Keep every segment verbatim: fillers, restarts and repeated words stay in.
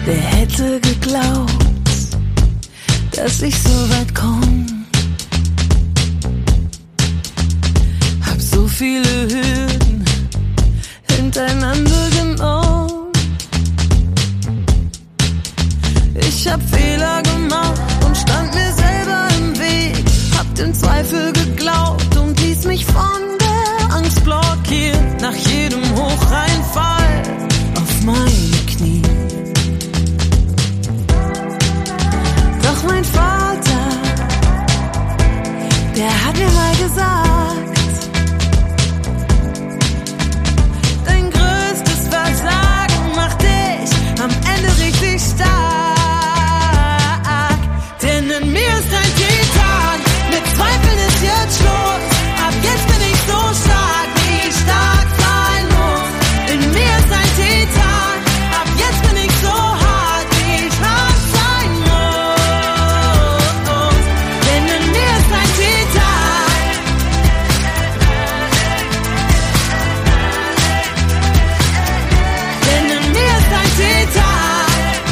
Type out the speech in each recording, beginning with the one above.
Wer hätte geglaubt, dass ich so weit komm? Hab so viele Hürden hintereinander genommen. Ich hab Fehler gemacht und stand mir selber im Weg. Hab den Zweifel geglaubt und ließ mich von der Angst blockieren. Nach jedem Hocheinfall auf meine Knie. Doch mein Vater, der hat mir mal gesagt, dein größtes Versagen macht dich am Ende richtig stark. Denn in mir ist ein Titan, mit Zweifeln ist jetzt Schluss. Ab jetzt bin ich so stark, wie ich stark sein muss. In mir ist ein Titan, ab jetzt bin ich so hart, wie ich hart sein muss. Denn in mir ist ein Titan. Denn in mir ist ein Titan.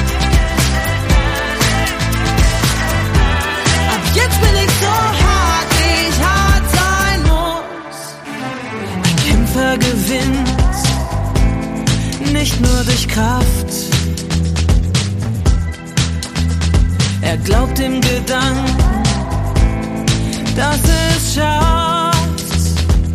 Ab jetzt bin ich so hart, wie ich hart sein muss. Ein Kämpfer gewinnt nicht nur durch Kraft. Er glaubt dem Gedanken, dass er es schafft.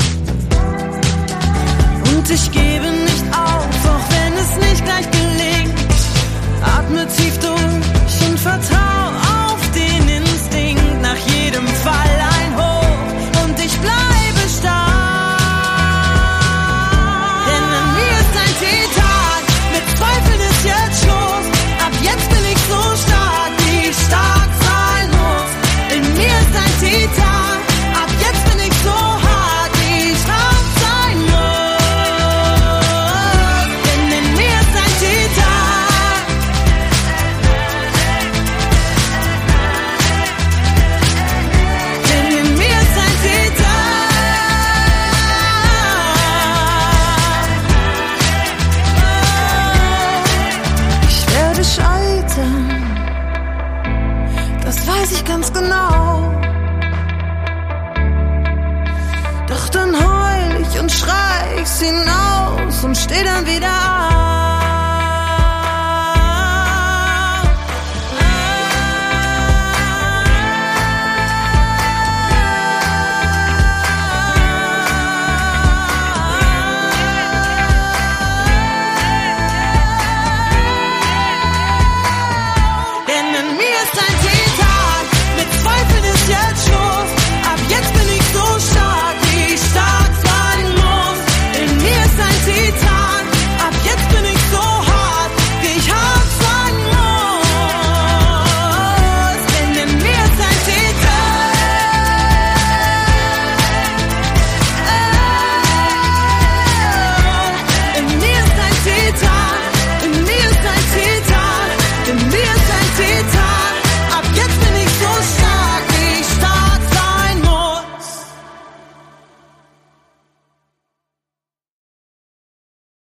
Und ich gebe nicht auf, auch wenn es nicht gleich gelingt. Atme tief durch und vertrau auf den Instinkt. Nach jedem Fall ein Hoch und ich bleibe stark. Denn in mir ist ein Titan, mit Zweifeln ist jetzt Schluss. Ab jetzt bin ich so stark, wie ich stark sein muss. In mir ist ein Titan, ab jetzt bin ich so hart, wie ich hart sein muss. Denn in mir ist ein Titan. Denn in mir ist ein Titan. Ich werde scheitern, das weiß ich ganz genau. Doch dann heul ich und schrei ich's hinaus und steh dann wieder